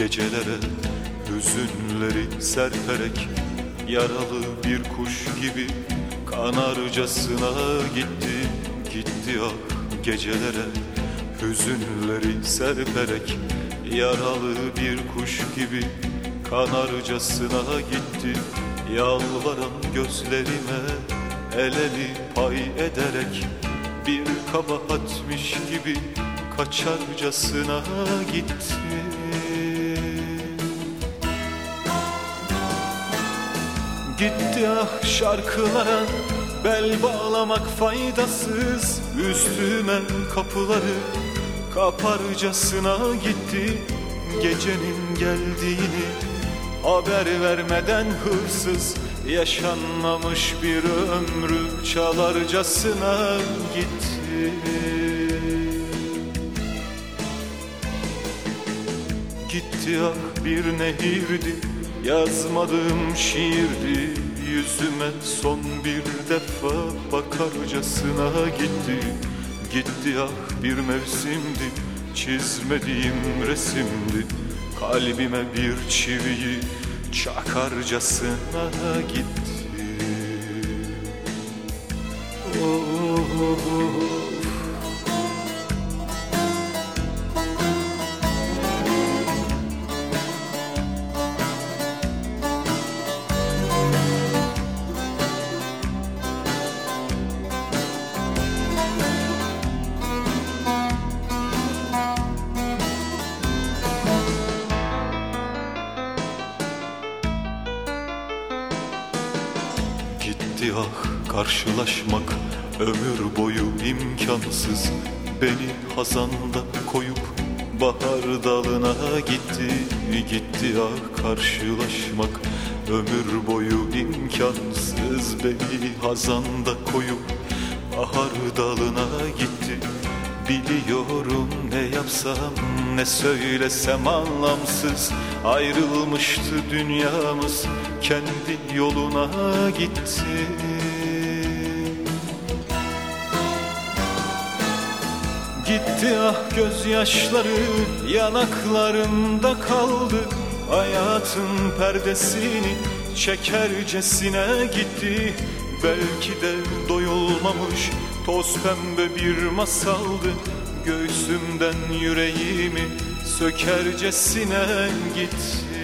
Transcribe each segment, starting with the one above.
gecelere hüzünleri serperek, yaralı bir kuş gibi kanarcasına gitti, gitti ah gecelere hüzünleri serperek, yaralı bir kuş gibi kanarcasına gitti. Yalvaran gözlerime el eli pay ederek, bir kabahatmiş gibi kaçarcasına gitti. Gitti ah şarkılara bel bağlamak faydasız, üstüme kapıları kaparcasına gitti. Gecenin geldiğini haber vermeden hırsız, yaşanmamış bir ömrü çalarcasına gitti. Gitti ah bir nehirdi, yazmadığım şiirdi, yüzüme son bir defa bakarcasına gitti. Gitti ah bir mevsimdi, çizmediğim resimdi, kalbime bir çiviyi çakarcasına gitti. Gitti ah karşılaşmak ömür boyu imkansız, beni hazanda koyup bahar dalına gitti. Gitti ah karşılaşmak ömür boyu imkansız, beni hazanda koyup bahar dalına gitti. Biliyorum ne yapsam ne söylesem anlamsız, ayrılmıştı dünyamız, kendi yoluna gitti. Gitti ah gözyaşları yanaklarında kaldı, hayatın perdesini çekercesine gitti. Belki de doyulmamış toz pembe bir masaldı, göğsümden yüreğimi sökercesine gitti.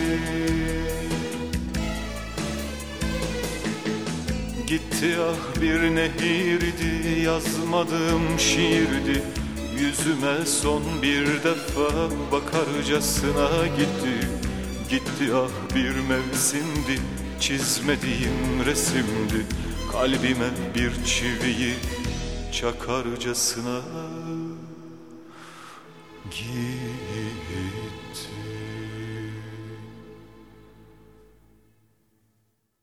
Gitti ah bir nehirdi, yazmadığım şiirdi, yüzüme son bir defa bakarcasına gitti. Gitti ah bir mevsimdi, çizmediğim resimdi, kalbime bir çiviyi çakarcasına gitti.